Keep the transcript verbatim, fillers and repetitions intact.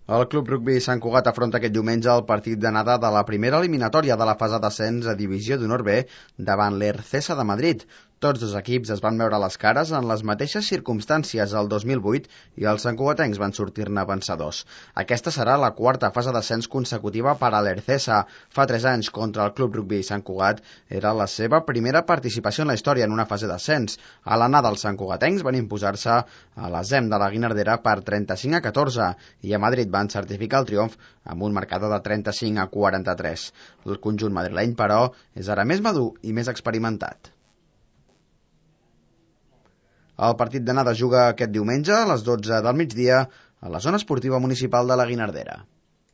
El Club Rugbi Sant Cugat afronta aquest diumenge el partit d'anada de la primera eliminatòria de la fase d'ascens a Divisió d'Honor B davant l'Ercesa de Madrid. Tots dos equips es van veure les cares en les mateixes circumstàncies el dos mil vuit i els santcugatencs van sortir-ne vencedors. Aquesta serà la quarta fase d'ascens consecutiva per a l'Ercesa. Fa tres anys, contra el Club Rugbi Sant Cugat, era la seva primera participació en la història en una fase d'ascens. A l'anada els santcugatencs van imposar-se a la Z E M de la Guinardera per trenta-cinc a catorze i a Madrid van certificar el triomf amb un marcador de trenta-cinc a quaranta-tres. El conjunt madrileny, però, és ara més madur i més experimentat. El partit d'anada juga aquest diumenge a les dotze del migdia a la zona esportiva municipal de la Guinardera.